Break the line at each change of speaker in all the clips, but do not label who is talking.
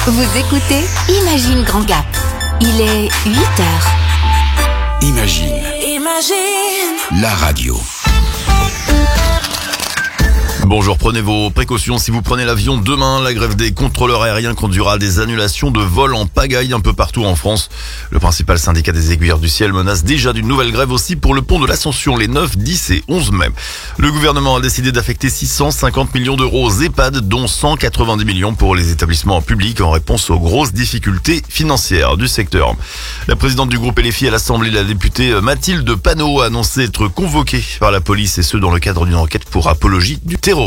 Vous écoutez Imagine Grand Gap. Il est 8h.
Imagine la radio.
Bonjour, prenez vos précautions. Si vous prenez l'avion demain, la grève des contrôleurs aériens conduira à des annulations de vols en pagaille un peu partout en France. Le principal syndicat des aiguilleurs du ciel menace déjà d'une nouvelle grève aussi pour le pont de l'Ascension les 9, 10 et 11 mai. Le gouvernement a décidé d'affecter 650 millions d'euros aux EHPAD, dont 190 millions pour les établissements publics en réponse aux grosses difficultés financières du secteur. La présidente du groupe LFI à l'Assemblée, la députée Mathilde Panot, a annoncé être convoquée par la police et ce dans le cadre d'une enquête pour apologie du terrorisme.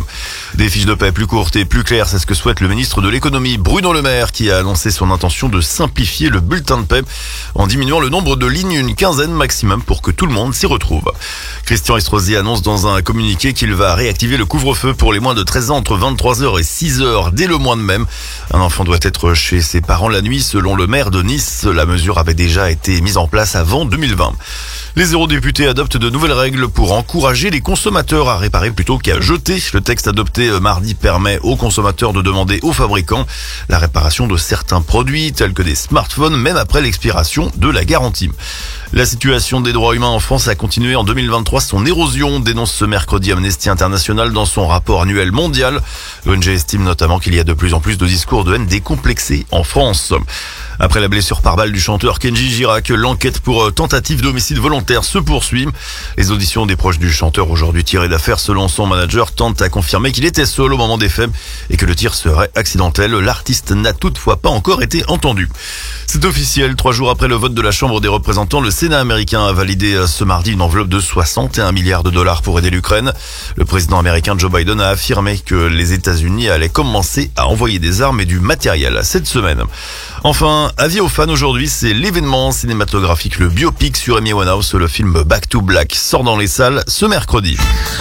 Des fiches de paix plus courtes et plus claires, c'est ce que souhaite le ministre de l'économie Bruno Le Maire, qui a annoncé son intention de simplifier le bulletin de paix en diminuant le nombre de lignes, une quinzaine maximum pour que tout le monde s'y retrouve. Christian Estrosi annonce dans un communiqué qu'il va réactiver le couvre-feu pour les moins de 13 ans entre 23h et 6h dès le mois de mai. Un enfant doit être chez ses parents la nuit selon le maire de Nice. La mesure avait déjà été mise en place avant 2020. Les eurodéputés adoptent de nouvelles règles pour encourager les consommateurs à réparer plutôt qu'à jeter. Le texte adopté mardi permet aux consommateurs de demander aux fabricants la réparation de certains produits tels que des smartphones même après l'expiration de la garantie. La situation des droits humains en France a continué en 2023 son érosion, dénonce ce mercredi Amnesty International dans son rapport annuel mondial. L'ONG estime notamment qu'il y a de plus en plus de discours de haine décomplexés en France. Après la blessure par balle du chanteur Kenji Girac, l'enquête pour tentative d'homicide volontaire se poursuit. Les auditions des proches du chanteur aujourd'hui tirées d'affaire selon son manager tentent à confirmer qu'il était seul au moment des faits et que le tir serait accidentel. L'artiste n'a toutefois pas encore été entendu. C'est officiel, 3 jours après le vote de la Chambre des représentants, le Sénat américain a validé ce mardi une enveloppe de 61 milliards de dollars pour aider l'Ukraine. Le président américain Joe Biden a affirmé que les États-Unis allaient commencer à envoyer des armes et du matériel cette semaine. Enfin, avis aux fans aujourd'hui, c'est l'événement cinématographique, le biopic sur Amy Winehouse. Le film Back to Black sort dans les salles ce mercredi.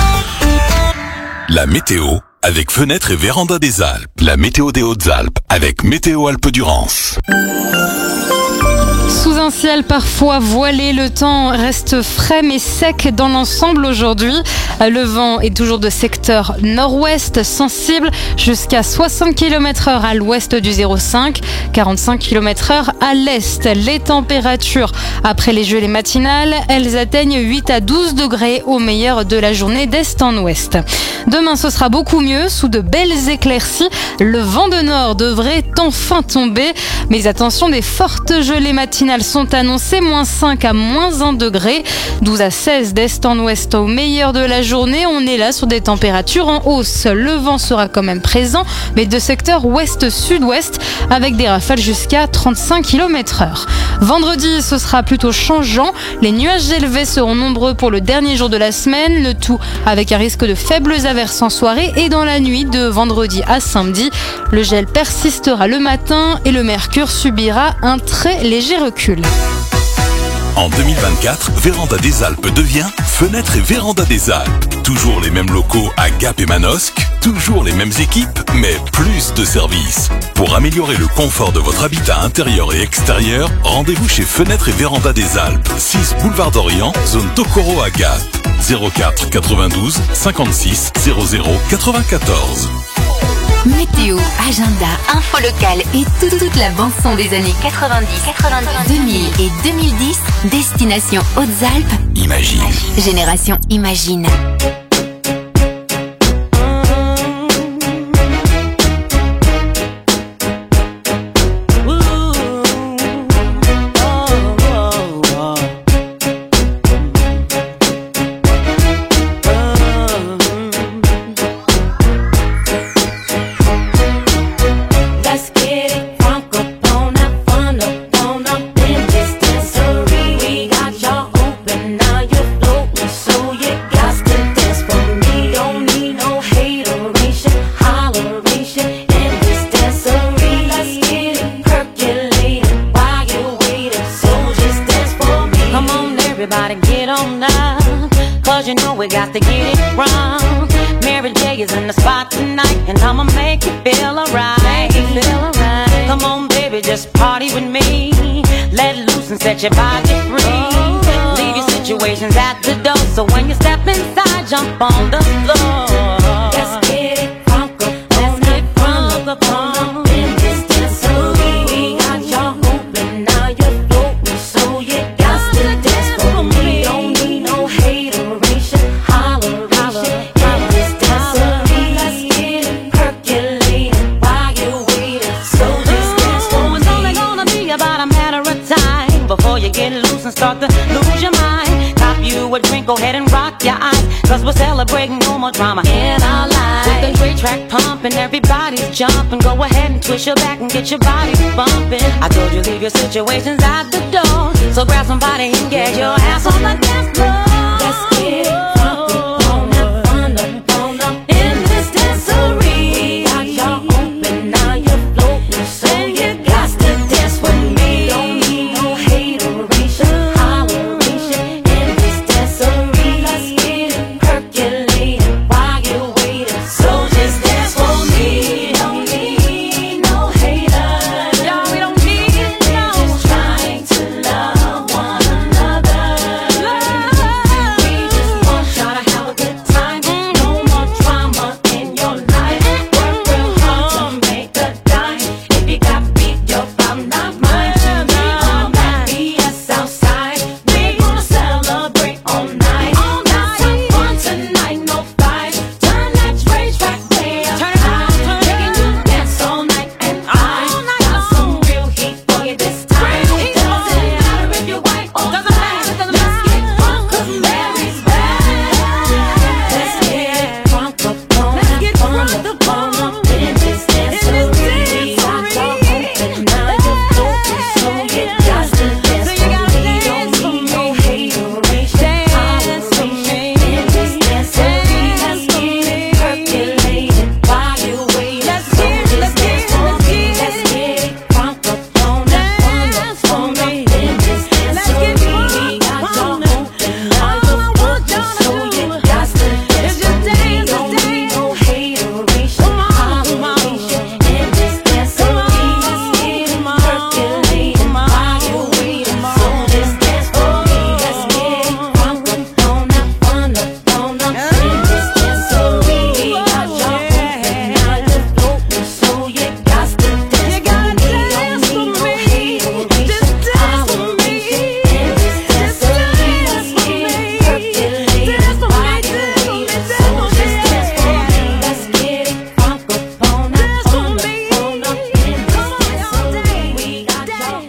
La météo avec Fenêtres et Véranda des Alpes. La météo des Hautes-Alpes avec Météo Alpes-Durance.
Sous un ciel parfois voilé, le temps reste frais mais sec dans l'ensemble aujourd'hui. Le vent est toujours de secteur nord-ouest, sensible jusqu'à 60 km/h à l'ouest du 0,5, 45 km/h à l'est. Les températures après les gelées matinales, elles atteignent 8 à 12 degrés au meilleur de la journée d'est en ouest. Demain, ce sera beaucoup mieux, sous de belles éclaircies. Le vent de nord devrait enfin tomber, mais attention, des fortes gelées matinales sont annoncées, -5 à -1 degré, 12 à 16 d'est en ouest au meilleur de la journée. On est là sur des températures en hausse. Le vent sera quand même présent, mais de secteur ouest-sud-ouest, avec des rafales jusqu'à 35 km/h. Vendredi, ce sera plutôt changeant. Les nuages élevés seront nombreux pour le dernier jour de la semaine, le tout avec un risque de faibles averses en soirée et dans la nuit de vendredi à samedi. Le gel persistera le matin et le mercure subira un très léger recul.
En 2024, Véranda des Alpes devient Fenêtres et Véranda des Alpes. Toujours les mêmes locaux à Gap et Manosque, toujours les mêmes équipes, mais plus de services. Pour améliorer le confort de votre habitat intérieur et extérieur, rendez-vous chez Fenêtres et Véranda des Alpes, 6 boulevard d'Orient, zone Tokoro à Gap. 04 92 56 00 94.
Météo, agenda, info locale et toute la bande-son des années 90, 2000 et 2010. Destination Hautes-Alpes.
Imagine.
Génération Imagine.
Everybody get on now, cause you know we got to get it wrong. Mary J is in the spot tonight, and I'ma make you feel alright. Come on baby, just party with me. Let loose and set your body free. Leave your situations at the door, so when you step inside, jump on the floor. Let's get it crunk up, let's get crunk up on in this dance. go ahead and rock your eyes, cause we're celebrating no more drama in our lives. With the great track pumping, everybody's jumping. Go ahead and twist your back and get your body bumping. I told you leave your situations at the door, so grab somebody and get your ass on the dance floor. Let's get it funky, on up in this dancery. Got y'all open, now you're floating, so you got to dance with me. Don't need no hateration, holleration in this dancery. Let's get it percolating while you're waiting, so just dance for me. Don't need no haters, y'all, we don't need it, no. Just trying to love one another. We just want y'all to have a good time. No more drama in your life. Work real hard to make a dime. If you got beat, your problem not mine. We on that BS outside. We gonna celebrate all night. Let's have fun tonight, no fight. Turn that rage back way up high. Taking you to dance all night, and I got some real heat for you this time. Doesn't matter if you're white or black. Let's get drunk 'cause Mary's back. Let's get drunk upon in this dancery. We got y'all open, now you're floating, so you got to dance for me. Don't need no hateration, holleration in this dancery. Let's get it percolating while you wait. So just dance for me. Let's get it drunk upon in this dancery. We got y'all open, now you're floating, so you got to dance for me. Don't need no hateration, holleration in this dancery. Let's get it percolating while you waiting, so just dance for me. Let's get it drunk upon in this dancery. We got y'all open, now you're floating, so you got to dance for me. Don't need no hateration, holleration in this dancery. Let's get it percolating while you waiting, so just dance for me. Let's get it drunk upon in this dancery. We got y'all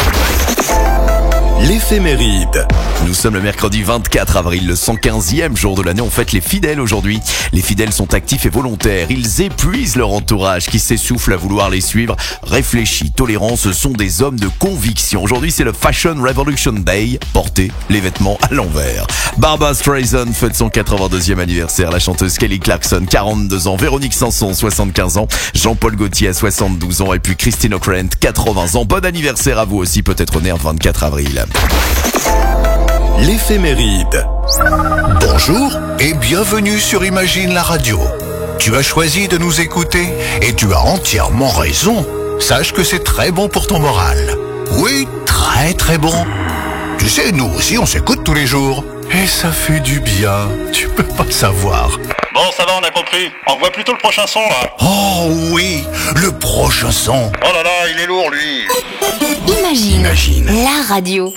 open.
L'éphéméride. Nous sommes le mercredi 24 avril, le 115e jour de l'année. On fête les fidèles aujourd'hui. Les fidèles sont actifs et volontaires. Ils épuisent leur entourage qui s'essouffle à vouloir les suivre. Réfléchis, tolérants, ce sont des hommes de conviction. Aujourd'hui, c'est le Fashion Revolution Day. Portez les vêtements à l'envers. Barbra Streisand fête son 82e anniversaire. La chanteuse Kelly Clarkson, 42 ans. Véronique Sanson, 75 ans. Jean-Paul Gaultier a 72 ans. Et puis Christine O'Krent, 80 ans. Bon anniversaire à vous aussi, peut-être né le 24 avril.
L'éphéméride. Bonjour et bienvenue sur Imagine la radio. Tu as choisi de nous écouter et tu as entièrement raison. Sache que c'est très bon pour ton moral. Oui, très très bon. Tu sais, nous aussi on s'écoute tous les jours. Et ça fait du bien, tu peux pas savoir.
Bon, ça va, on a compris. On revoit plutôt le prochain son, là.
Oh oui, le prochain son.
Oh là là, il est lourd, lui.
Imagine la radio.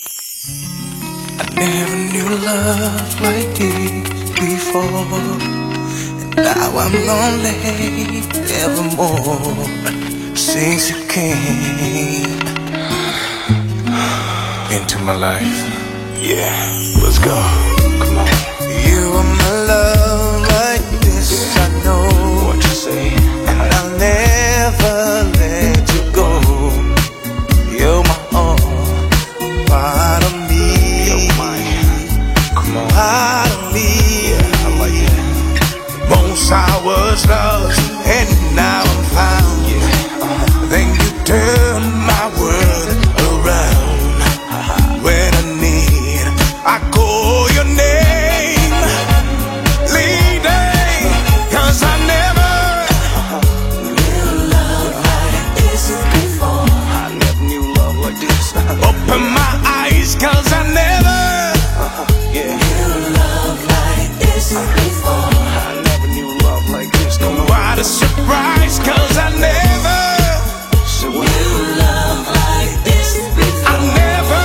Never knew love like this before. And now I'm lonely evermore since you came into my life. Yeah, let's go. Come on. You are my love like this, I know what you say. And I'll never let you go. You're my own part of me. You're mine. Come on. Part of me. Yeah, I like it. Once I was lost and now I'm found. Yeah. Then you turned my world around. When I need, I call your name, lady, 'cause I never knew love like this before. I never knew love like this. Open my eyes, 'cause I never knew love like this before. I never knew love like this. What a surprise, 'cause I never knew love like this before. I never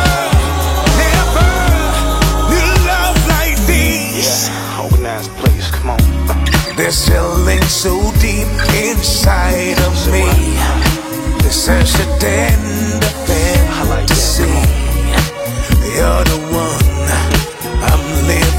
love like this. Yeah, open ass place, come on. There's feeling so deep inside of me. There's such a tender fantasy. You're the one I'm living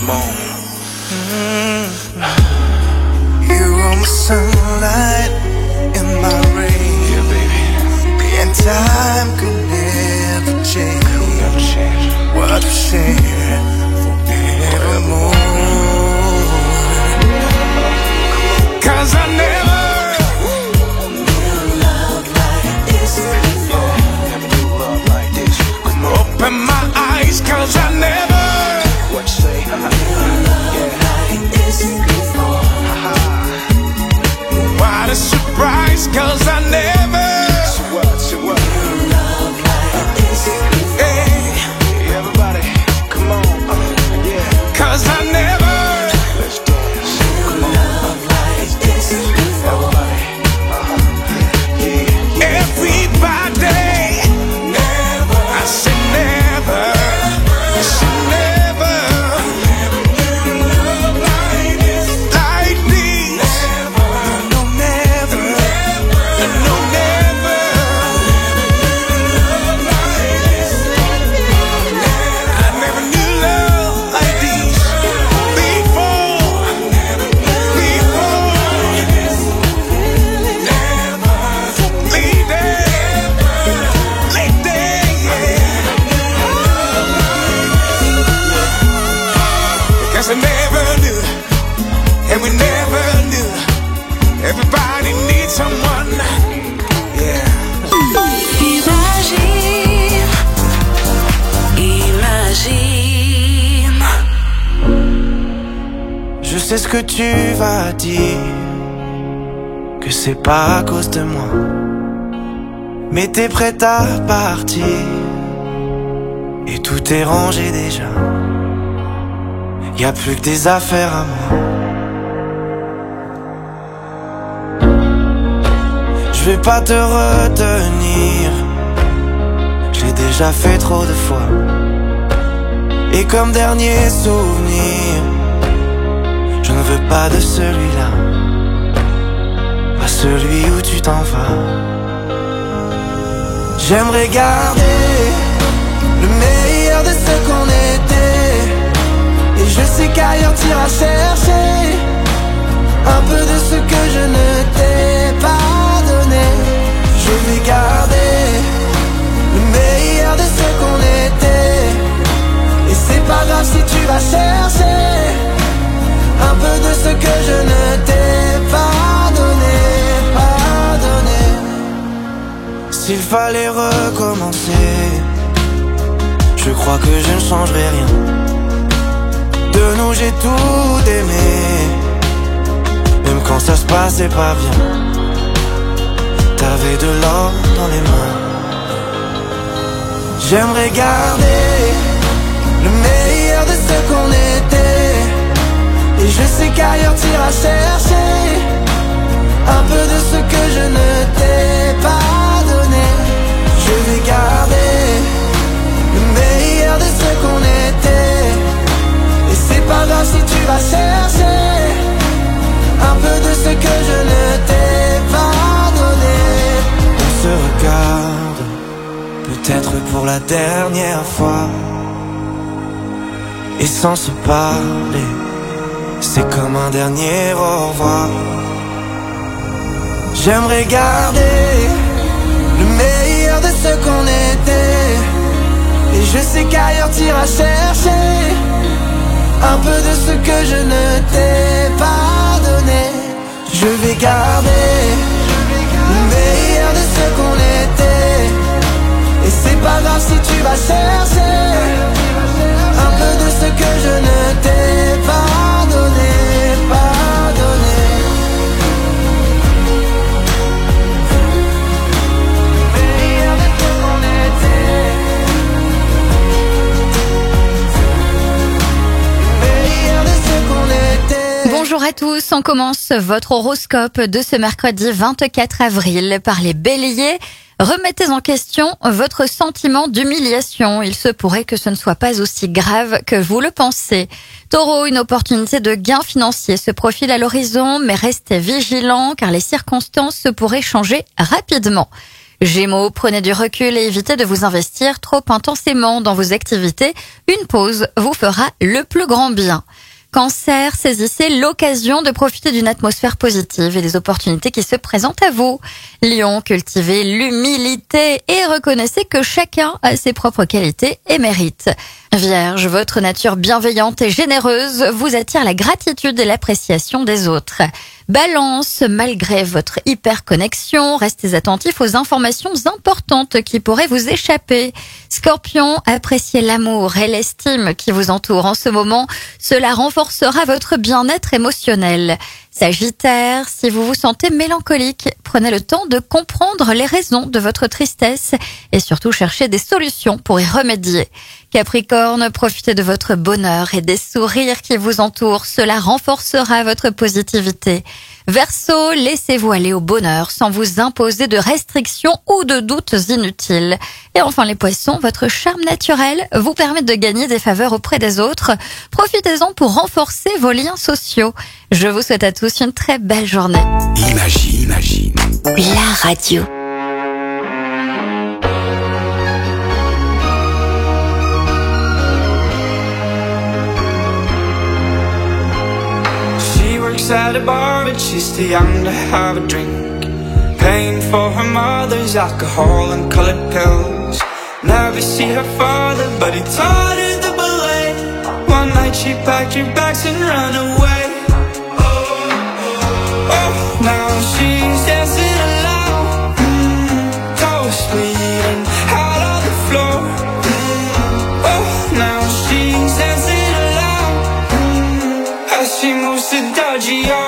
Come on. You are my sunlight in my rain. Yeah, baby. And time could never change. What we share forevermore. 'Cause I never knew love like this before. Never knew love like this. Open my eyes, 'cause I never. What you say? Knew love like this before. What a surprise, 'cause I never. So what? Knew love like this before. Hey, everybody, come on, yeah. 'Cause I never. Let's dance. Come on. Love like this before. Everybody, yeah. Everybody, never. I said never. I said never. Knew love like this. Like this. Never. No, never. No, never. I never knew love like this before. Cause I never knew, and we never knew. Everybody needs someone, yeah.
Imagine.
Je sais ce que tu vas dire, que c'est pas à cause de moi. Mais t'es prête à partir, et tout est rangé déjà. Y a plus que des affaires à moi. Je vais pas te retenir, j'ai déjà fait trop de fois. Et comme dernier souvenir, je ne veux pas de celui-là, pas celui où tu t'en vas. J'aimerais garder le meilleur de ce qu'on était. Et je sais qu'ailleurs t'iras chercher un peu de ce que je ne t'ai pas donné. Je vais garder le meilleur de ce qu'on était. Et c'est pas grave si tu vas chercher un peu de ce que je ne t'ai pas donné, pas donné. S'il fallait recommencer, je crois que je ne changerai rien. De nous j'ai tout aimé, même quand ça se passait pas bien. T'avais de l'or dans les mains. J'aimerais garder le meilleur de ce qu'on était. Et je sais qu'ailleurs t'iras chercher un peu de ce que je ne t'ai pas donné. Je vais garder le meilleur de ce qu'on était. Et c'est pas grave si tu vas chercher un peu de ce que je ne t'ai pas donné. On se regarde, peut-être pour la dernière fois. Et sans se parler, c'est comme un dernier au revoir. J'aimerais garder le meilleur de ce qu'on était. Et je sais qu'ailleurs t'iras chercher un peu de ce que je ne t'ai pas donné. Je vais garder le meilleur de ce qu'on était. Et c'est pas grave si tu vas chercher un peu de ce que je ne t'ai pas donné, pas donné. Le meilleur de ce qu'on était. Le meilleur de ce qu'on était.
Bonjour à tous, on commence votre horoscope de ce mercredi 24 avril par les béliers. Remettez en question votre sentiment d'humiliation. Il se pourrait que ce ne soit pas aussi grave que vous le pensez. Taureau, une opportunité de gain financier se profile à l'horizon, mais restez vigilant car les circonstances se pourraient changer rapidement. Gémeaux, prenez du recul et évitez de vous investir trop intensément dans vos activités. Une pause vous fera le plus grand bien. Cancer, saisissez l'occasion de profiter d'une atmosphère positive et des opportunités qui se présentent à vous. Lion, cultivez l'humilité et reconnaissez que chacun a ses propres qualités et mérites. Vierge, votre nature bienveillante et généreuse vous attire la gratitude et l'appréciation des autres. Balance, malgré votre hyperconnexion, restez attentif aux informations importantes qui pourraient vous échapper. Scorpion, appréciez l'amour et l'estime qui vous entourent en ce moment. Cela renforcera votre bien-être émotionnel. Sagittaire, si vous vous sentez mélancolique, prenez le temps de comprendre les raisons de votre tristesse et surtout cherchez des solutions pour y remédier. Capricorne, profitez de votre bonheur et des sourires qui vous entourent. Cela renforcera votre positivité. Verseau, laissez-vous aller au bonheur sans vous imposer de restrictions ou de doutes inutiles. Et enfin les poissons, votre charme naturel vous permet de gagner des faveurs auprès des autres. Profitez-en pour renforcer vos liens sociaux. Je vous souhaite à tous une très belle journée.
Imagine.
La radio.
She works at a bar, but she's too young to have a drink. Paying for her mother's alcohol and colored pills. Never see her father, but he taught her the ballet. One night she packed her bags and ran away. Oh, now she's dancing alone, toes bleeding out on the floor. Oh, now she's dancing alone, as she moves to Dodgy-O.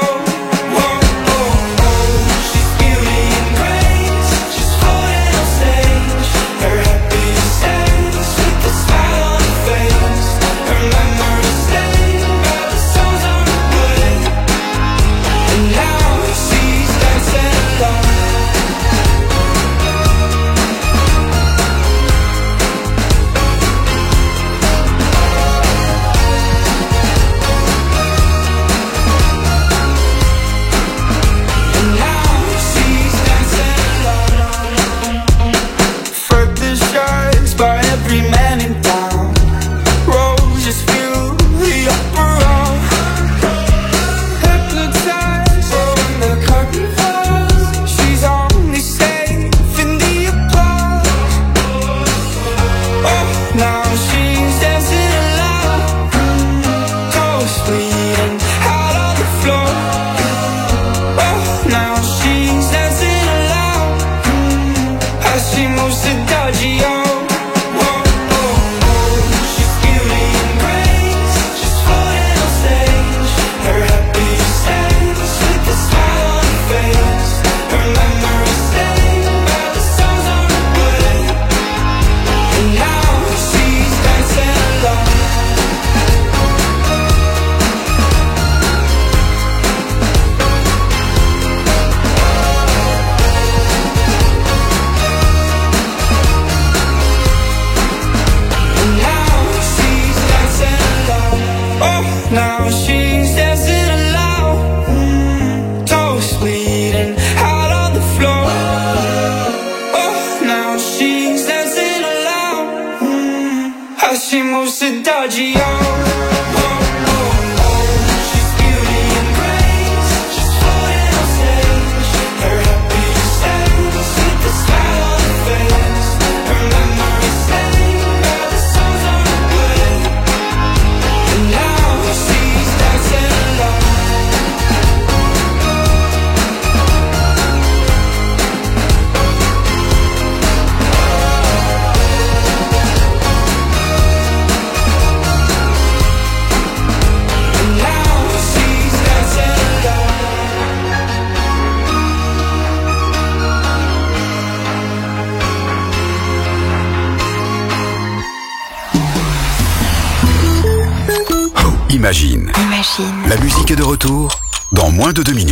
Imagine. La musique est de retour dans moins de 2 minutes.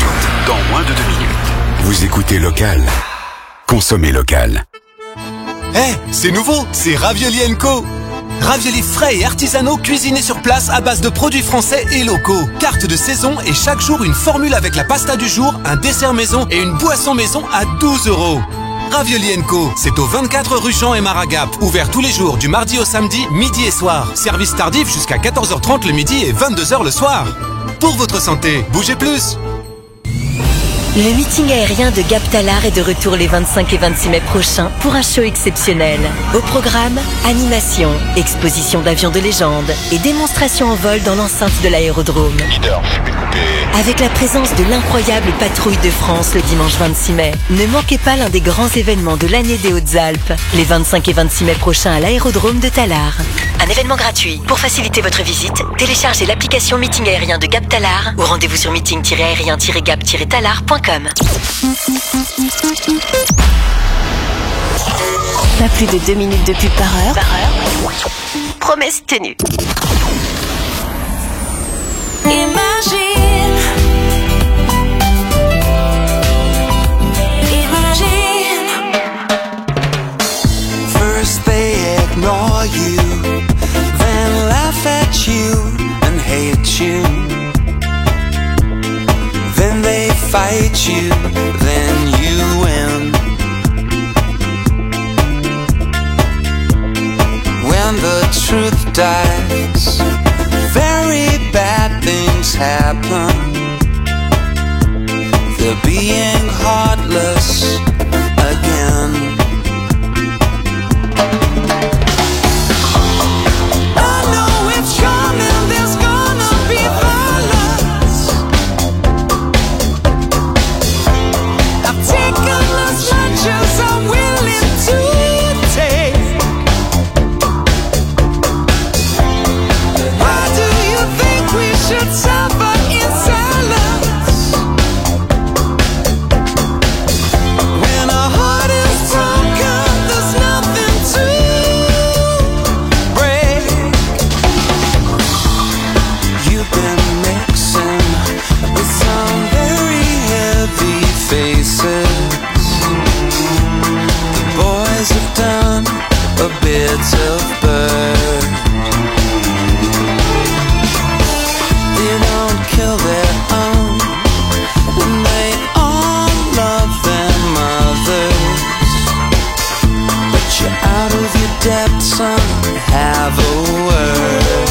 Vous écoutez Local. Consommez local.
C'est nouveau, c'est Ravioli & Co. Raviolis frais et artisanaux cuisinés sur place à base de produits français et locaux. Carte de saison et chaque jour une formule avec la pasta du jour, un dessert maison et une boisson maison à 12 €. Ravioli Co. C'est au 24 rue Jean et Maragap. Ouvert tous les jours du mardi au samedi, midi et soir. Service tardif jusqu'à 14h30 le midi et 22h le soir. Pour votre santé, bougez plus.
Le meeting aérien de Gap Talar est de retour les 25 et 26 mai prochains pour un show exceptionnel. Au programme, animation, exposition d'avions de légende et démonstration en vol dans l'enceinte de l'aérodrome. Avec la présence de l'incroyable patrouille de France le dimanche 26 mai. Ne manquez pas l'un des grands événements de l'année des Hautes-Alpes, les 25 et 26 mai prochains à l'aérodrome de Talar. Un événement gratuit. Pour faciliter votre visite, téléchargez l'application Meeting aérien de Gap Talar ou rendez-vous sur meeting-aérien-gap-talar.com. Pas plus de 2 minutes de pub par heure. Promesse tenue.
Imagine first they ignore you, then laugh at you and hate you, then they fight you, then you win. When the truth dies, very bad things happen. They're being heartless again. I know it's coming, there's gonna be violence. I've taken as much as I'm willing to take. Why do you think we should suffer in silence? When our heart is broken, there's nothing to break. You've been mixing with some very heavy faces. The boys have done a bit of bird. They don't kill their own, and they all love their mothers. But you're out of your depth, son, have a word.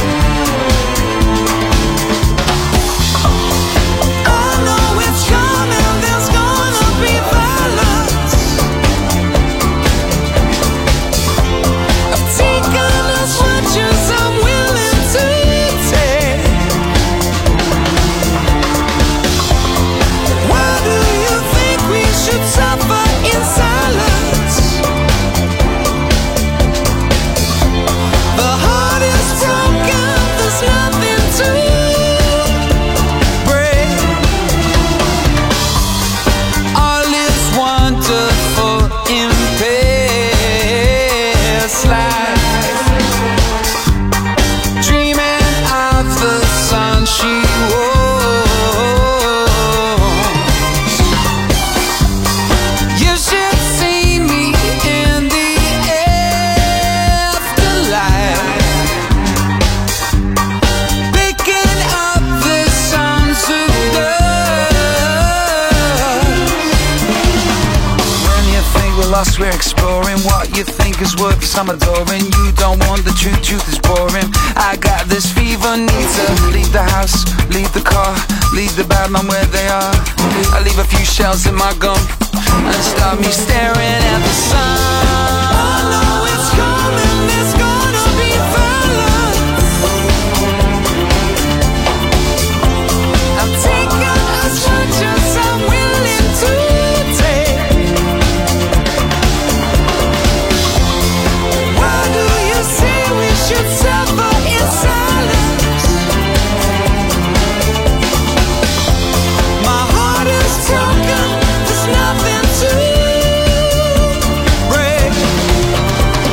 I know it's coming, there's gonna be violence. I've taken as much as I'm willing to take. Why do you think we should suffer in silence? The heart is broken, there's nothing to break. All is wonderful in past life. Dreaming of the sun she wants. You should see me in the afterlife, picking up the sons of dust. When you think we're lost, we're exploring. What you think is worth some adoring. You don't want the truth, truth is boring. I got this fever, need to leave the house, leave the car, leave the bad man where they are. I leave a few shells in my gum and start me staring at the sun. I know it's coming, there's gonna be violence. I've taken as much as I'm willing to take. Why do you say we should suffer in silence? My heart is broken, there's nothing to break.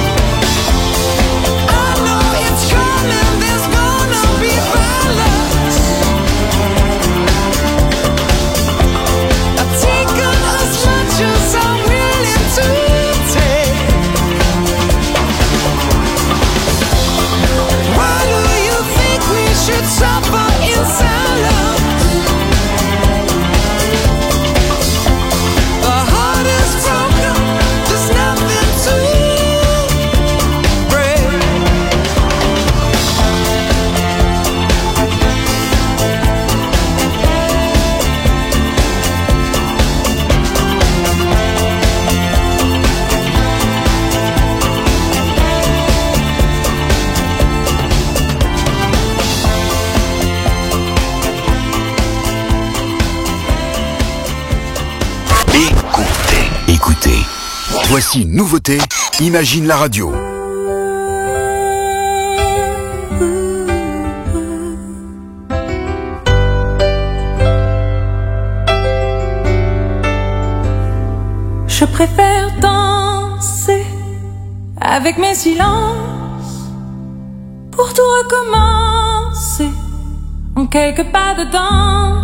Voici une nouveauté, Imagine la radio.
Je préfère danser avec mes silences pour tout recommencer en quelques pas dedans.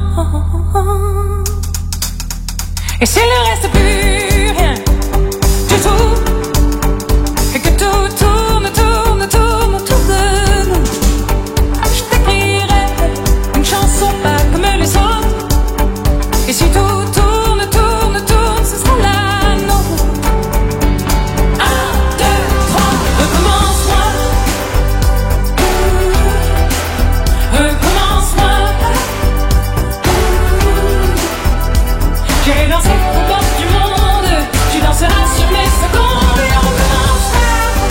Et s'il ne reste plus rien du tout, et que tout tourne, tourne, tourne autour de nous, je t'écrirai une chanson pas comme les autres. Et si tout tourne, tourne, tourne, ce sera la nôtre. 1, 2, 3, recommence-moi. Recommence-moi. J'ai dansé aux portes du monde, tu danseras sur mes secondes. Et on recommencera.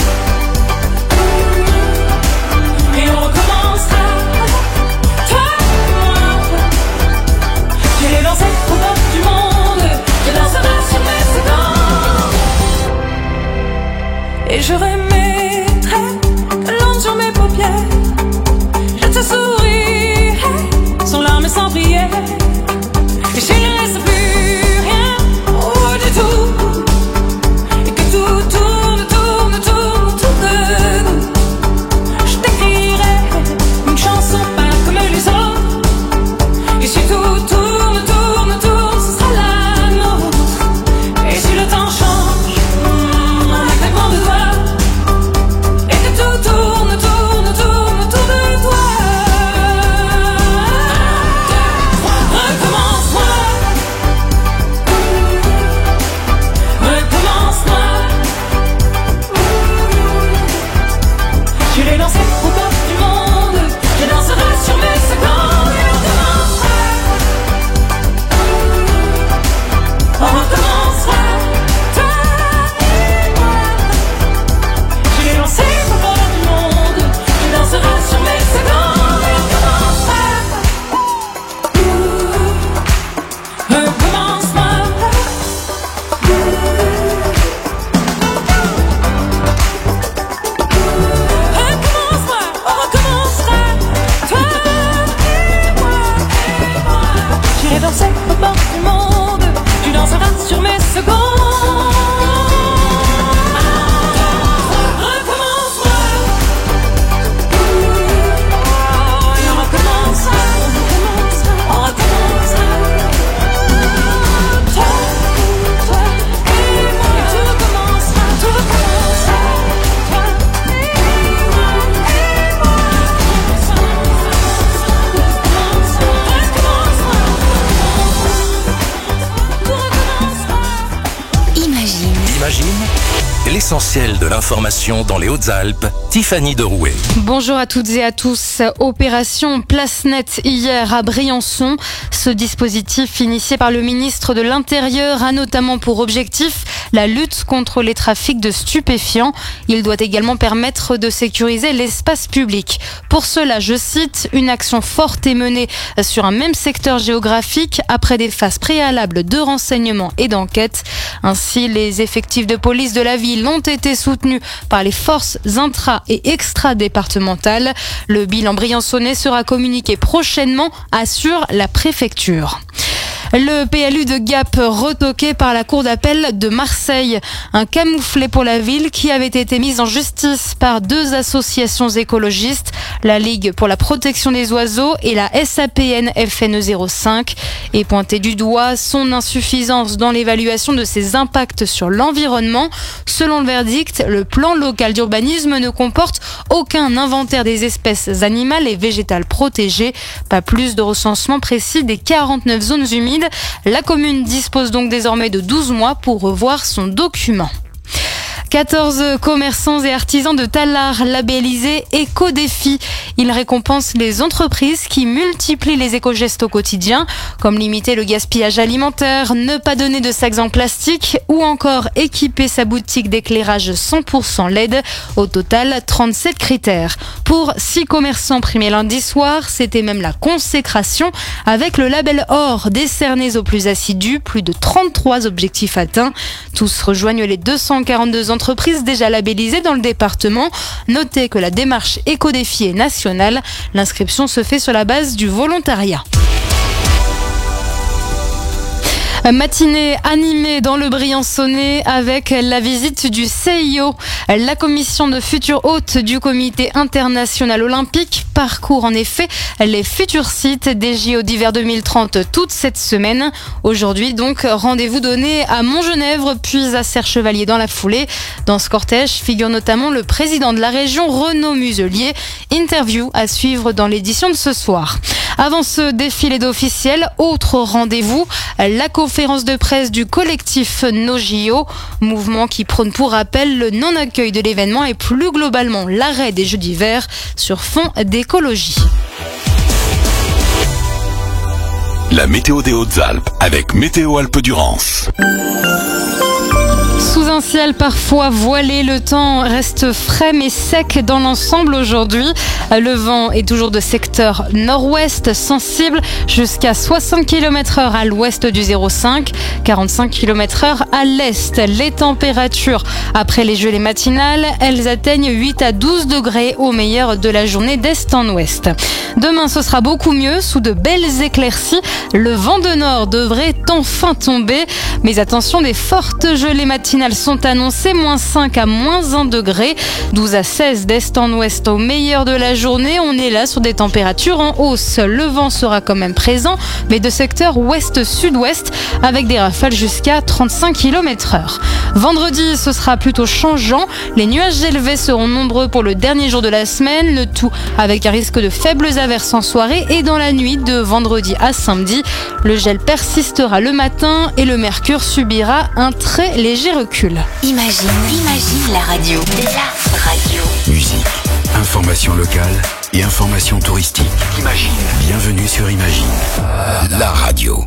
Et on recommencera. Toi et moi. J'ai dansé aux portes du monde, tu danseras sur mes secondes. Et je remettrai de l'encre sur mes paupières. Je te sourirai sans larmes et sans prière. Et s'il ne reste plus rien, oh, du tout, et que tout tourne, tourne, tourne autour de nous, je t'écrirai une chanson pas comme les autres. Et si tout tourne, tourne, tourne, ce sera la nôtre. Et si le temps change, en un claquement de doigts, et que tout tourne, tourne, tourne autour de toi. Recommence-moi. Recommence-moi. Je l'ai dansé aux portes du monde, je danserai sur mes secondes. Et on recommencera. On recommencera. Toi et moi. Je l'ai dansé aux portes du monde, je danserai sur mes secondes. Et on recommencera. Recommence-moi. Recommence-moi, on recommencera. Toi et moi. J'irai danser aux portes du monde, tu danseras sur mes secondes. Recommence-moi. Et on recommencera. On recommencera. Toi et moi. Et tout recommencera. Tout recommencera. Toi et moi.
Imagine.
Imagine l'essentiel de l'information dans les Hautes-Alpes. Tiffany Derouet.
Bonjour à toutes et à tous. Opération Place Nette hier à Briançon. Ce dispositif initié par le ministre de l'Intérieur a notamment pour objectif la lutte contre les trafics de stupéfiants. Il doit également permettre de sécuriser l'espace public. Pour cela, je cite, une action forte est menée sur un même secteur géographique après des phases préalables de renseignement et d'enquête. Ainsi, les effectifs de police de la ville ont été soutenus par les forces intra- et extra-départementales. Le bilan briançonnais sera communiqué prochainement, assure la préfecture. Le PLU de Gap retoqué par la cour d'appel de Marseille. Un camouflet pour la ville qui avait été mis en justice par deux associations écologistes, la Ligue pour la protection des oiseaux et la SAPN FNE 05. Et pointé du doigt son insuffisance dans l'évaluation de ses impacts sur l'environnement. Selon le verdict, le plan local d'urbanisme ne comporte aucun inventaire des espèces animales et végétales protégées. Pas plus de recensement précis des 49 zones humides. La commune dispose donc désormais de 12 mois pour revoir son document. 14 commerçants et artisans de Tallard labellisés Éco-Défi. Ils récompensent les entreprises qui multiplient les éco-gestes au quotidien, comme limiter le gaspillage alimentaire, ne pas donner de sacs en plastique ou encore équiper sa boutique d'éclairage 100% LED. Au total, 37 critères. Pour 6 commerçants primés lundi soir, c'était même la consécration avec le label or décerné aux plus assidus, plus de 33 objectifs atteints. Tous rejoignent les 242 entreprises déjà labellisées dans le département. Notez que la démarche Éco-Défi est nationale. L'inscription se fait sur la base du volontariat. Matinée animée dans le Briançonnais avec la visite du CIO. La commission de futurs hôtes du comité international olympique parcourt en effet les futurs sites des JO d'hiver 2030 toute cette semaine. Aujourd'hui donc, rendez-vous donné à Montgenèvre puis à Serre-Chevalier dans la foulée. Dans ce cortège figure notamment le président de la région Renaud Muselier. Interview à suivre dans l'édition de ce soir. Avant ce défilé d'officiels, autre rendez-vous, la conférence de presse du collectif Nos JO, mouvement qui prône pour rappel le non-accueil de l'événement et plus globalement l'arrêt des Jeux d'hiver sur fond d'écologie.
La météo des Hautes-Alpes avec Météo Alpes-Durance.
Sous un ciel parfois voilé, le temps reste frais mais sec dans l'ensemble aujourd'hui. Le vent est toujours de secteur nord-ouest, sensible jusqu'à 60 km/h à l'ouest du 0,5, 45 km/h à l'est. Les températures après les gelées matinales, elles atteignent 8 à 12 degrés au meilleur de la journée d'est en ouest. Demain, ce sera beaucoup mieux, sous de belles éclaircies. Le vent de nord devrait enfin tomber. Mais attention, des fortes gelées matinales sont annoncées, -5 à -1 degré, 12 à 16 d'est en ouest au meilleur de la journée. On est là sur des températures en hausse. Le vent sera quand même présent, mais de secteur ouest-sud-ouest, avec des rafales jusqu'à 35 km/h. Vendredi, ce sera plutôt changeant. Les nuages élevés seront nombreux pour le dernier jour de la semaine, le tout avec un risque de faibles averses en soirée et dans la nuit de vendredi à samedi. Le gel persistera le matin et le mercure subira un très léger recul.
Imagine la radio. La radio.
Musique, information locale et information touristique. Imagine. Bienvenue sur Imagine, la radio.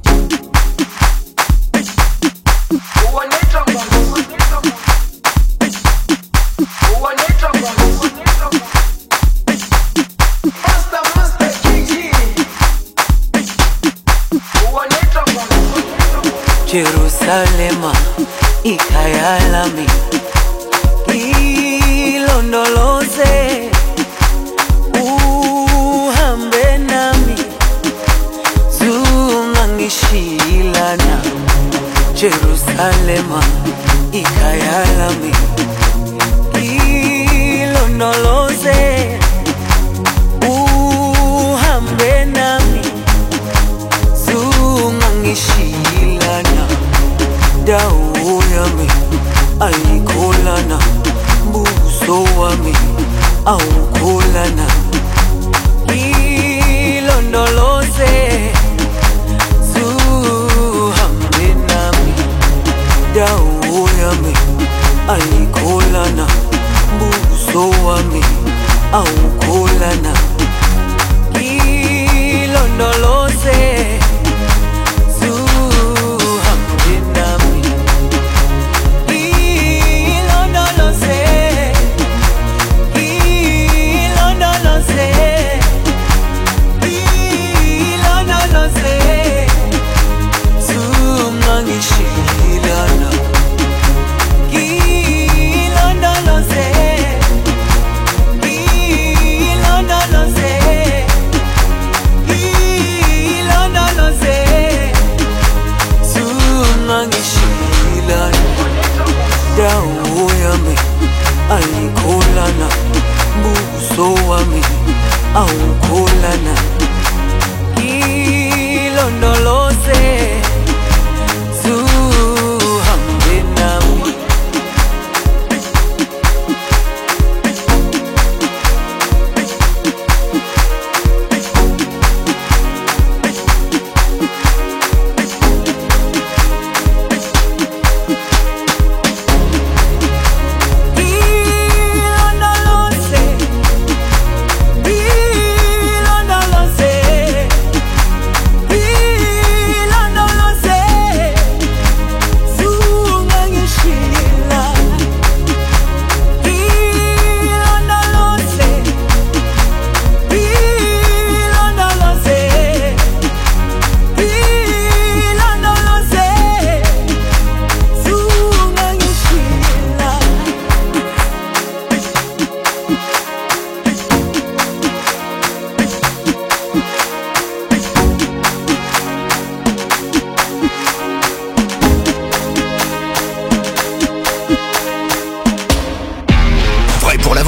Jerusalema ikhaya lami ilondoloze uhambe nami zungangishilana Jerusalema ikhaya lami ilondoloze uhambe nami zungangishilana dawo yami ayikholana buso wami awukholana ilondoloze zuhambe nami dawo yami ayikholana buso wami awukholana ilondoloze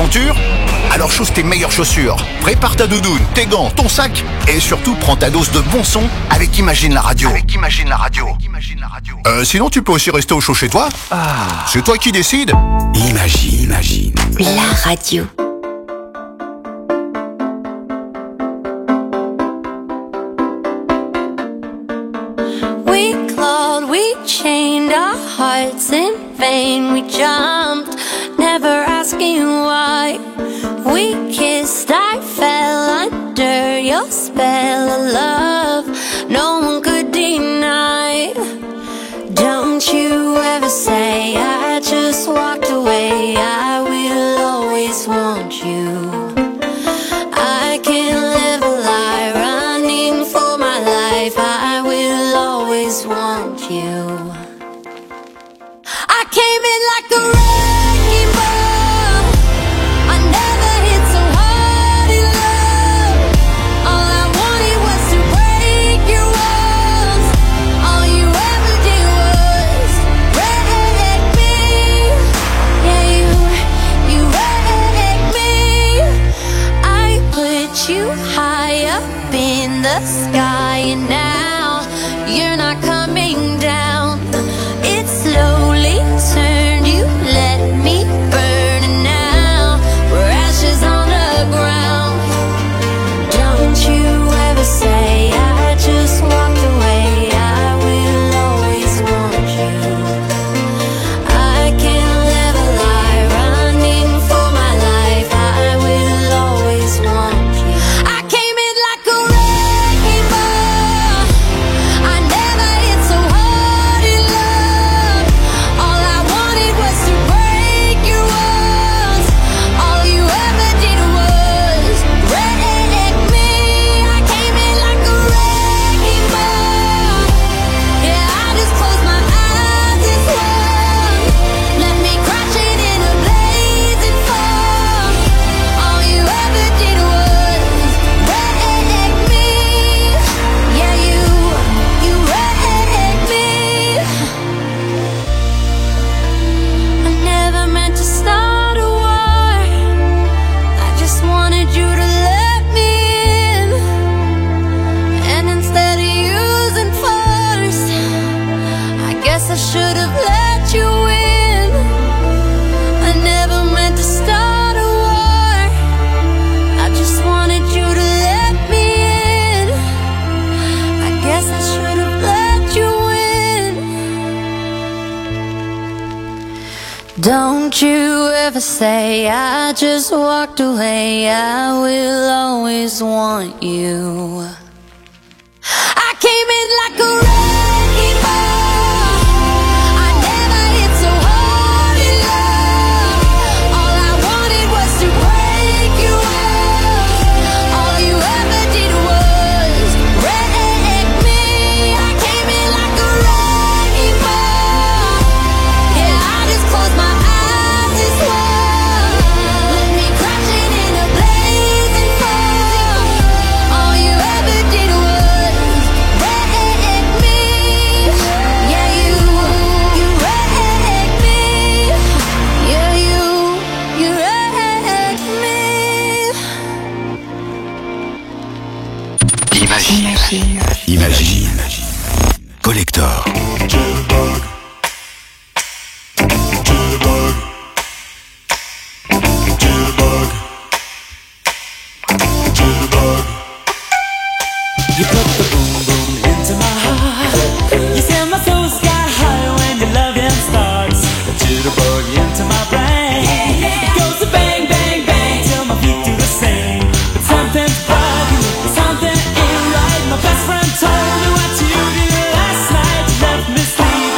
aventure? Alors chausse tes meilleures chaussures, prépare ta doudoune, tes gants, ton sac et surtout prends ta dose de bon son avec Imagine la radio. Sinon tu peux aussi rester au chaud chez toi. C'est toi qui décides.
Imagine.
La radio.
We clawed, we chained our hearts in vain. We jumped, never asking why. We kissed, I fell under your spell of love. No one could deny. Don't you ever say I just walked away. I will always want you. I can't live a lie, running for my life. I will always want you. I came in like a wrecking ball. I never hit so hard in love. All I wanted was to break your walls. All you ever did was wreck me. Yeah, you wrecked me. I put you high up in the sky, and now you're not coming down. It slowly turned, you let me burn, and now we're ashes on the ground. Don't you ever say I just walked away. I will always want you. I can't live a lie, running for my life. I will always want you. I came in like a wrecking ball. I never hit so hard in love. All I wanted was to break your walls. All you ever did was wreck me. I came in like a wrecking ball. Yeah, I just closed my eyes and swung. Let me crash it in a blazing fall. All you ever did was wreck me. Yeah, you wrecked me. I never meant to start a war. I just wanted you to let me in. And instead of using force, I guess I should have let you in. I never meant to start a war. I just wanted you to let me in. I guess I should have let you in. Don't you ever say I just walked away. I will always want you. I came in like a wrecking ball. I never hit so hard in love. All I wanted was to break your walls. All you ever did was wreck me. I came in like a wrecking ball. Yeah, I just closed my eyes and swung. Let me crash it in a blazing fall. All you ever did was wreck me. Yeah, you wrecked me. Yeah, you wrecked me.
Imagine. Collector.
You put the boom boom into my heart. You send my soul sky high when your loving starts. The jitterbug into my brain. It goes to bang bang bang till my feet do the same. But something's bugging, something ain't right. My best friend told me what you did last night. You left me sleeping.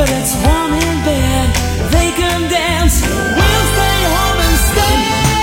but it's warm in bed. They can dance, we'll stay home instead.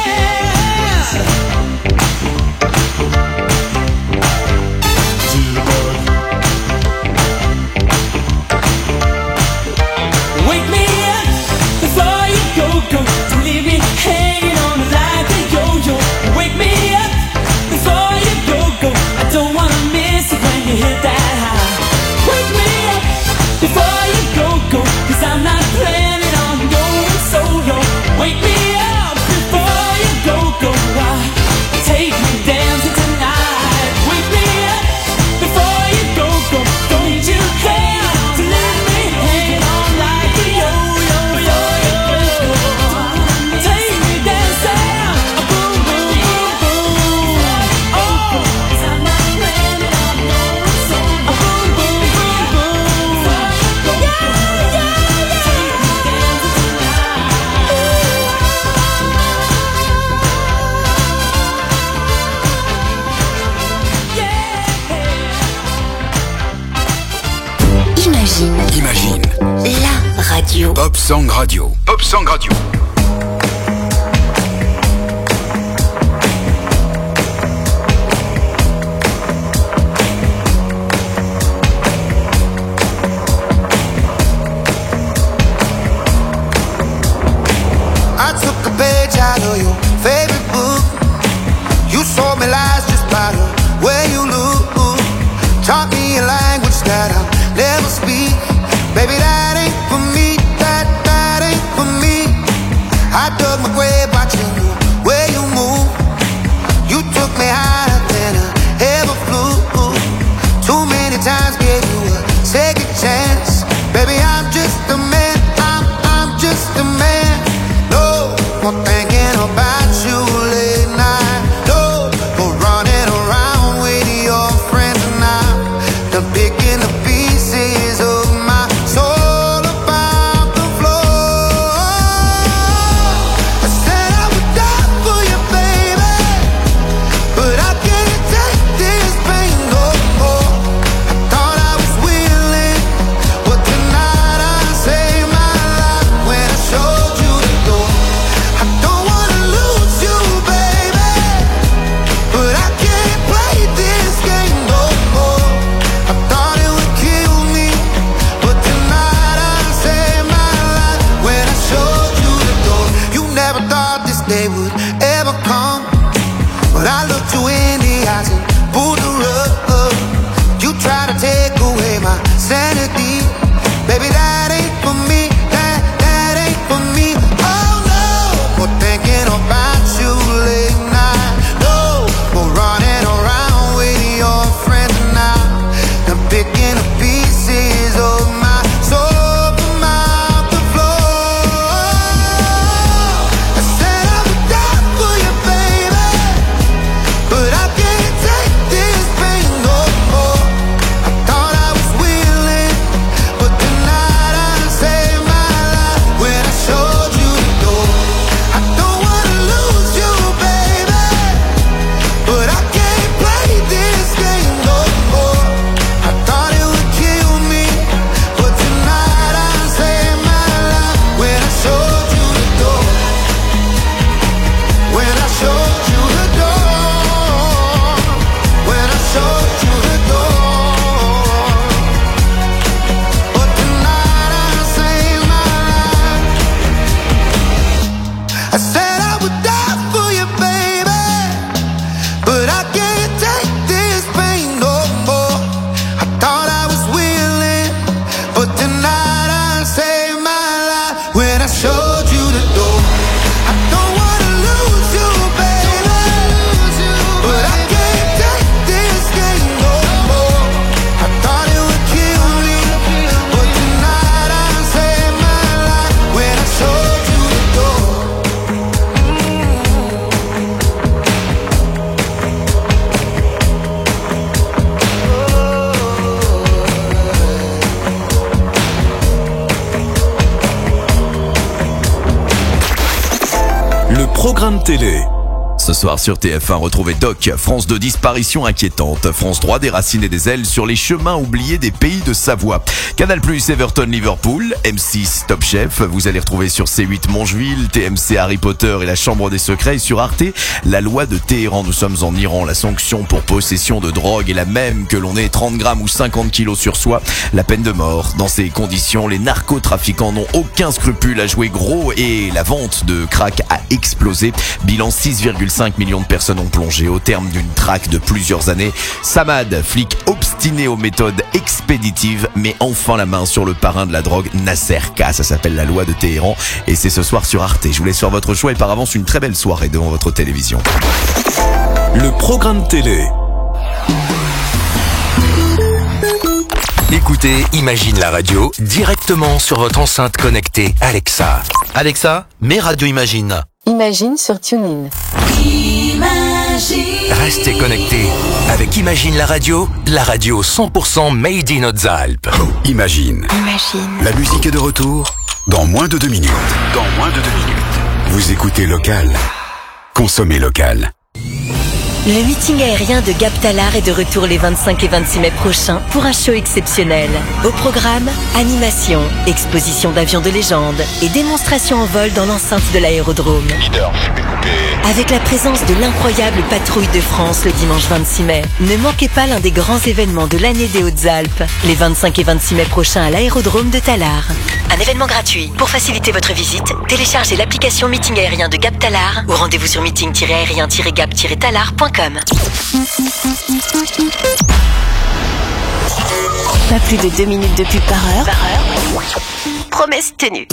Wake me up before you go. Don't leave me hanging on like a yo-yo. Wake me up before you go. I don't wanna miss it when you hit that high. Wake me up before you go. Cause I'm not planning on going solo. Wake me up before you go. Take me dancing tonight. Wake me up before you go. Don't you care to let me hang on like a yo-yo. Take me dancing, boom, boom, boom, boom. Oh, 'cause I'm not planning on going solo. Boom, boom, boom, boom. Yeah, yeah, yeah. Take me dancing
Imagine.
Imagine.
La radio.
Pop Song Radio. Pop Song Radio.
I took a page out of your favorite book. You sold me lies just by the way you look. Taught me a language that I'll never speak. Baby, that ain't for me. That ain't for me. I dug my grave watching the way you move. You took me higher than I ever flew. Too many times gave you a second chance. Baby, I'm just a man. I'm just a man. No more thinking about you late night. No more running around with your friends now. Done picking the pieces of my soul about the floor. I said I would die for you, baby, but I can't take this pain no more. I thought I was willing, but tonight I saved my life when I showed you the door. I don't wanna lose you, baby, but I can't play this game no more. I thought it would kill me, but tonight I saved my life when I showed you the door. You never thought this day would ever come, but I looked you in the eyes and pulled the rug. You try to take away my sanity. Baby, that ain't for me. That ain't for me. Oh no, more thinking about you late night. No more running around with your friends now. I'm picking the pieces of my soul from out the floor. I said I would die for you, baby, but I can't take this pain no more. I thought I was willing, but tonight I saved my life when I showed you the door. I don't wanna lose you, baby, but I can't play this game no more. I thought it would kill me, but tonight I saved my life when I showed you the door. When I showed you the door. When I showed you the door. But tonight I saved my life. I said I would die for you, baby, but I can't take this pain no more. I thought I was willing, but tonight I saved my life when I showed you the door. I don't wanna lose you, baby, but I can't take this game no more. I thought it would kill me, but tonight I saved my life when I showed you the door.
Le programme télé.
Ce soir sur TF1, retrouvez Doc, France 2 disparition inquiétante, France 3 des racines et des ailes sur les chemins oubliés des pays de Savoie. Canal+, Everton, Liverpool, M6, Top Chef, vous allez retrouver sur C8 Mongeville, TMC Harry Potter et la Chambre des Secrets, et sur Arte, la loi de Téhéran. Nous sommes en Iran, la sanction pour possession de drogue est la même que l'on ait 30 grammes ou 50 kilos sur soi, la peine de mort. Dans ces conditions, les narcotrafiquants n'ont aucun scrupule à jouer gros et la vente de crack a explosé. Bilan 6,5 millions de personnes ont plongé au terme d'une traque de plusieurs années. Samad, flic obstiné aux méthodes expéditives, met enfin la main sur le parrain de la drogue, Nasser K. Ça s'appelle la loi de Téhéran et c'est ce soir sur Arte. Je vous laisse faire votre choix et par avance une très belle soirée devant votre télévision.
Le programme télé.
Écoutez Imagine la radio directement sur votre enceinte connectée Alexa.
Alexa, mets Radio Imagine.
Imagine sur TuneIn.
Restez connectés avec Imagine la radio 100% made in Hautes-Alpes. Imagine. La musique est de retour dans moins de 2 minutes. Vous écoutez local. Consommez local.
Le meeting aérien de Gap Talar est de retour les 25 et 26 mai prochains pour un show exceptionnel. Au programme, animation, exposition d'avions de légende et démonstration en vol dans l'enceinte de l'aérodrome. Avec la présence de l'incroyable patrouille de France le dimanche 26 mai. Ne manquez pas l'un des grands événements de l'année des Hautes-Alpes, les 25 et 26 mai prochains à l'aérodrome de Talar. Un événement gratuit. Pour faciliter votre visite, téléchargez l'application Meeting aérien de Gap Talar ou rendez-vous sur meeting-aérien-gap-talar.com. Pas plus de 2 minutes de pub par heure. Promesse tenue.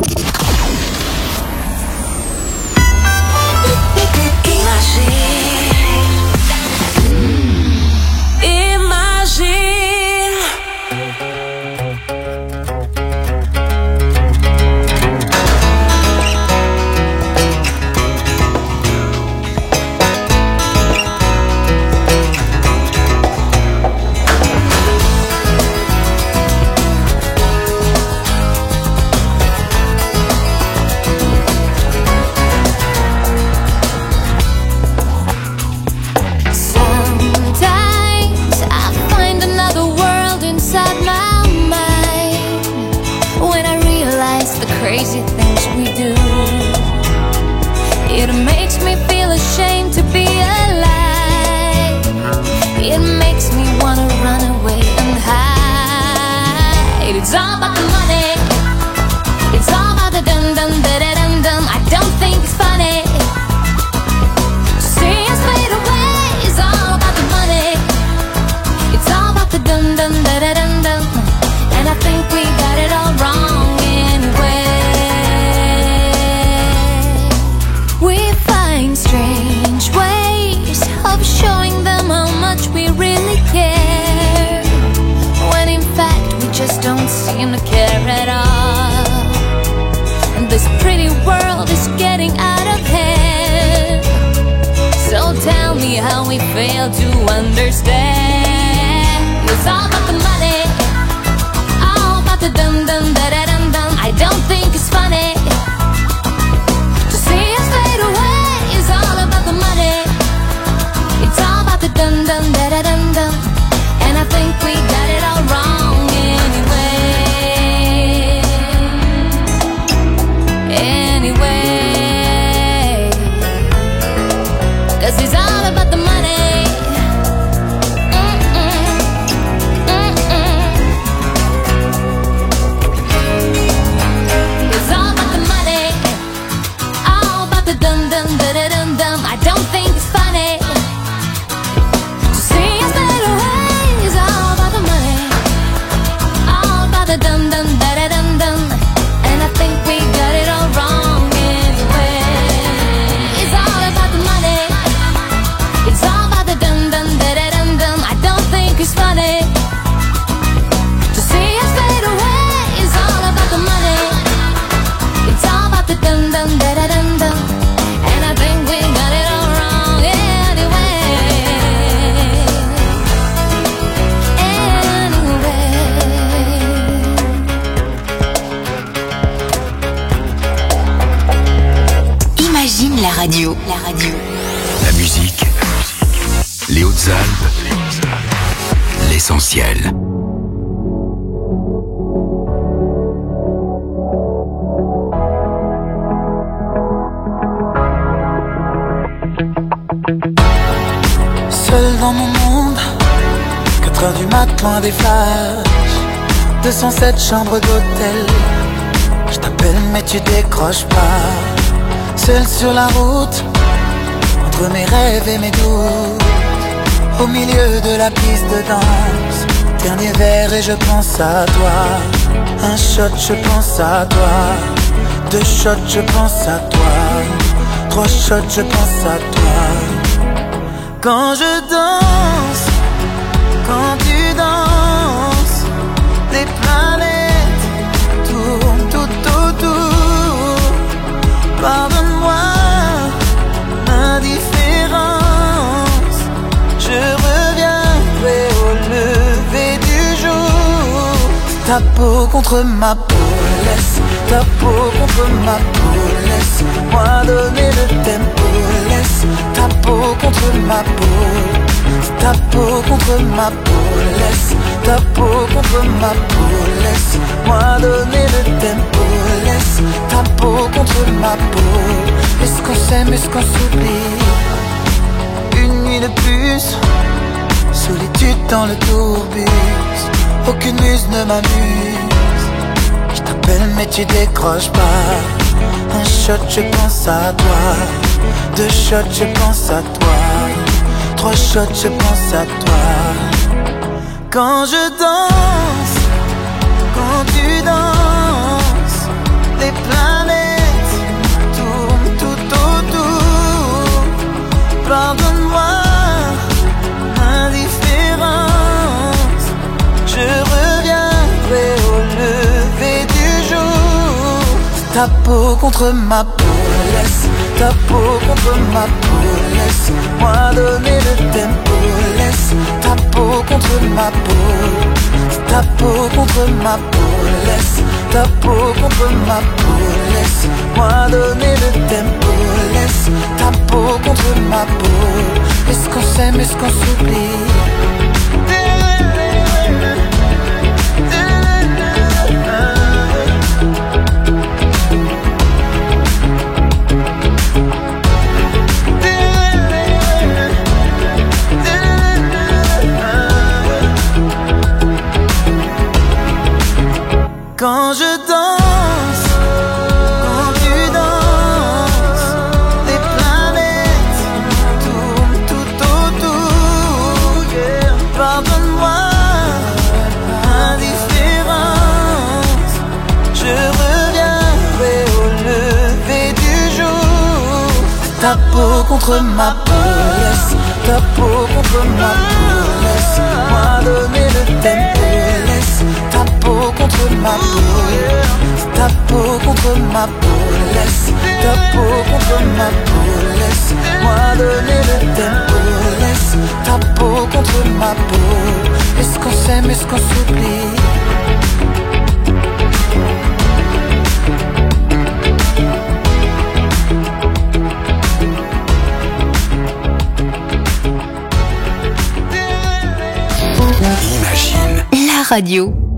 Crazy things we do. It makes me feel ashamed to be alive. It makes me wanna run away and hide. It's all about the money. It's all about the dum dum da da dum dum. I don't think it's funny. To see us fade away is all about the money. It's all about the dum dum da da dum dum. And I think we got it all wrong. Strange ways of showing them how much we really care, when in fact we just don't seem to care at all. And this pretty world is getting out of hand. So tell me how we fail to understand. It's all about the money, all about the dum dum da da dum dum. I don't think it's funny to see us fade away. Dum dum da da dum dum, and I think we got it all wrong anyway. Anyway, 'cause it's all about the money. It's all about the money, all about the dum dum da da dum dum. I don't think it's funny. Dum dum da da dum dum, and I think we got it all wrong anyway. It's all about the money. It's all about the dum dum da da dum dum. I don't think it's funny to see us fade away. It's all about the money. It's all about the dum dum da da dum dum, and I think we got it all wrong anyway.
Imagine la radio.
La musique, les Hautes-Alpes, l'essentiel.
Seul dans mon monde, 4 heures du mat, loin des flashs, 207 chambres d'hôtel. Je t'appelle mais tu décroches pas. Seul sur la route, entre mes rêves et mes doutes, au milieu de la piste de danse. Dernier verre et je pense à toi. Un shot, je pense à toi. 2 shots, je pense à toi. 3 shots, je pense à toi. Quand je danse, quand tu danses, les planètes tournent tout autour. Pardonne-moi l'indifférence, je reviendrai au lever du jour. Ta peau contre ma peau, laisse ta peau contre ma peau, laisse-moi donner le tempo, laisse ta peau contre ma peau, ta peau contre ma peau, laisse ta peau contre ma peau, laisse-moi donner le tempo, laisse ta peau contre ma peau. Est-ce qu'on s'aime, est-ce qu'on s'oublie? Une nuit de plus, solitude dans le tourbus, aucune muse ne m'amuse. Je t'appelle mais tu décroches pas. Un shot, je pense à toi. 2 shots, je pense à toi. 3 shots, je pense à toi. Quand je danse, quand tu danses, les planètes tournent tout autour. Pardonne-moi l'indifférence, je reviendrai au lever du jour. Ta peau contre ma peau, laisse ta peau contre ma peau, laisse-moi donner le tempo, laisse ta peau contre ma peau, ta peau contre ma peau, laisse ta peau contre ma peau, laisse-moi donner le tempo, laisse ta peau contre ma peau. Est-ce qu'on s'aime, est-ce qu'on s'oublie? Quand je danse, quand tu danses, les planètes tournent tout autour. Pardonne-moi l'indifférence, je reviendrai au lever du jour. Ta peau contre ma peau, laisse ta peau contre ma peau, laisse-moi donner le tempo, laisse ta peau contre ma peau, ta peau contre ma peau, laisse ta peau contre ma peau, laisse-moi donner le tempo, laisse ta peau contre ma peau. Est-ce qu'on s'aime, est-ce qu'on s'oublie?
Imagine
La radio.